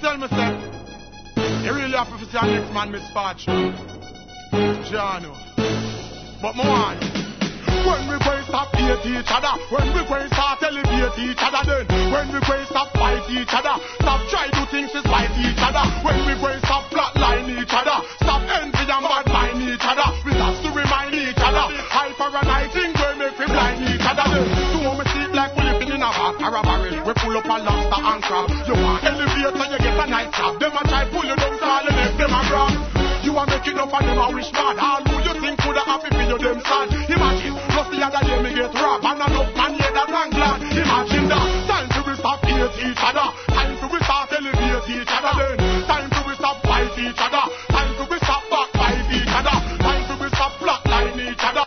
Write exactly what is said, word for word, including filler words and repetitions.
tell me, say, you really have to see a next man misfortune. Jano. But more on. When we going stop hate each other, when we going start elevate each other, then when we going stop fight each other, stop try to things to spite each other, when we going stop flatline each other, stop envy and bad mind each other, we have to remind each other, hyper and I think we make we blind each other, then so we sleep like we living in a bar or a barrel, we pull up a lobster and crab, you want elevate so you get a night job, them a try pull you down so you make them a grab. You are making up and them a wish bad. All who you think could have happy for you them sad. Imagine, just the other day me get robbed.